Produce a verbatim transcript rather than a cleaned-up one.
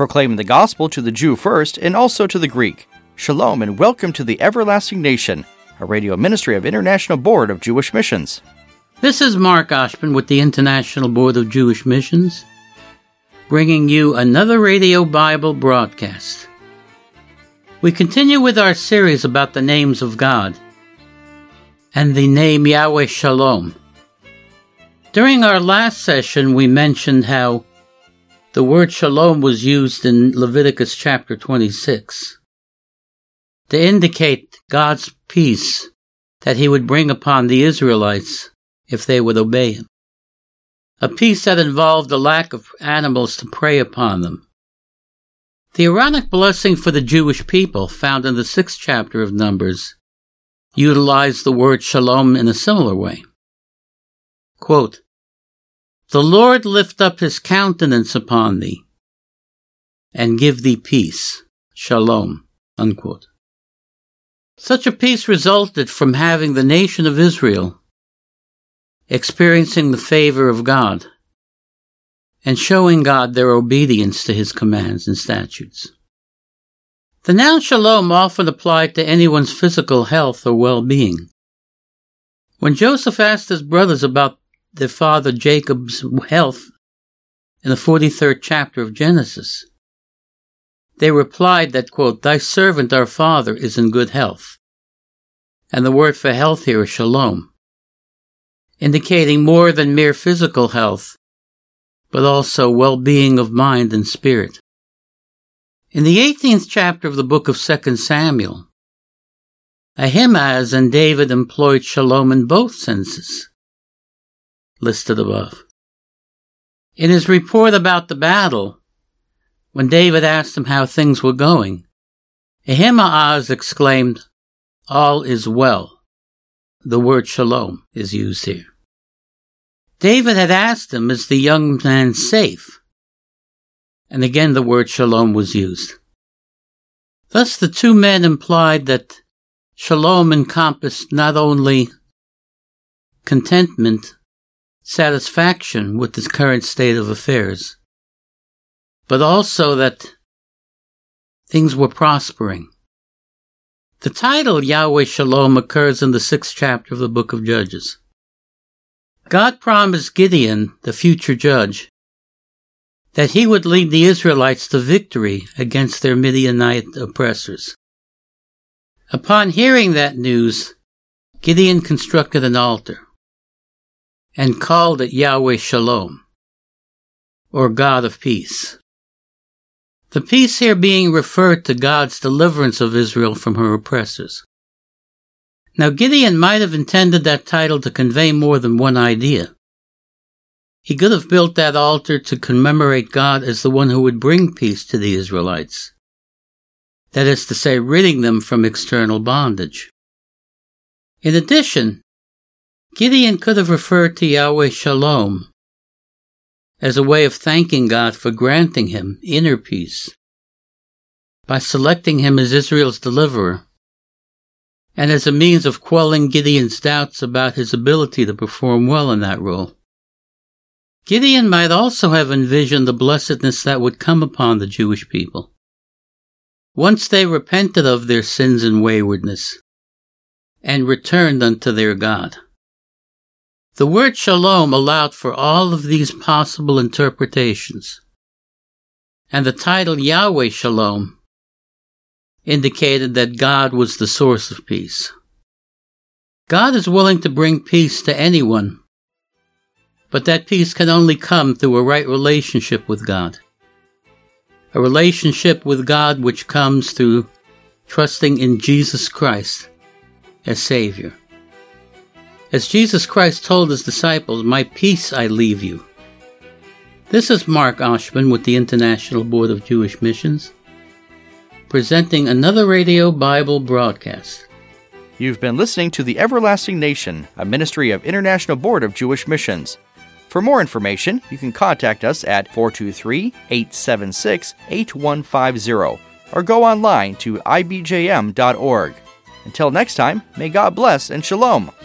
proclaiming the gospel to the Jew first and also to the Greek. Shalom and welcome to the Everlasting Nation, a radio ministry of International Board of Jewish Missions. This is Mark Oshman with the International Board of Jewish Missions, bringing you another radio Bible broadcast. We continue with our series about the names of God and the name Yahweh Shalom. During our last session, we mentioned how the word Shalom was used in Leviticus chapter twenty-six to indicate God's peace that he would bring upon the Israelites if they would obey him. A peace that involved the lack of animals to prey upon them. The Aaronic blessing for the Jewish people, found in the sixth chapter of Numbers, utilized the word Shalom in a similar way. Quote, "The Lord lift up his countenance upon thee, and give thee peace, Shalom." Unquote. Such a peace resulted from having the nation of Israel experiencing the favor of God and showing God their obedience to his commands and statutes. The noun Shalom often applied to anyone's physical health or well-being. When Joseph asked his brothers about their father Jacob's health in the forty-third chapter of Genesis, they replied that, quote, "Thy servant our father is in good health." And the word for health here is Shalom, indicating more than mere physical health, but also well-being of mind and spirit. In the eighteenth chapter of the book of Second Samuel, Ahimaaz and David employed Shalom in both senses listed above. In his report about the battle, when David asked him how things were going, Ahimaaz exclaimed, "All is well." The word Shalom is used here. David had asked him, "Is the young man safe?" And again the word Shalom was used. Thus the two men implied that Shalom encompassed not only contentment, satisfaction with the current state of affairs, but also that things were prospering. The title Yahweh Shalom occurs in the sixth chapter of the book of Judges. God promised Gideon, the future judge, that he would lead the Israelites to victory against their Midianite oppressors. Upon hearing that news, Gideon constructed an altar and called it Yahweh Shalom, or God of Peace. The peace here being referred to God's deliverance of Israel from her oppressors. Now Gideon might have intended that title to convey more than one idea. He could have built that altar to commemorate God as the one who would bring peace to the Israelites. That is to say, ridding them from external bondage. In addition, Gideon could have referred to Yahweh Shalom as a way of thanking God for granting him inner peace by selecting him as Israel's deliverer, and as a means of quelling Gideon's doubts about his ability to perform well in that role. Gideon might also have envisioned the blessedness that would come upon the Jewish people once they repented of their sins and waywardness and returned unto their God. The word Shalom allowed for all of these possible interpretations, and the title Yahweh Shalom indicated that God was the source of peace. God is willing to bring peace to anyone, but that peace can only come through a right relationship with God. A relationship with God which comes through trusting in Jesus Christ as Savior. As Jesus Christ told his disciples, "My peace I leave you." This is Mark Oshman with the International Board of Jewish Missions, presenting another radio Bible broadcast. You've been listening to The Everlasting Nation, a ministry of International Board of Jewish Missions. For more information, you can contact us at four two three, eight seven six, eight one five zero or go online to I B J M dot org. Until next time, may God bless and shalom.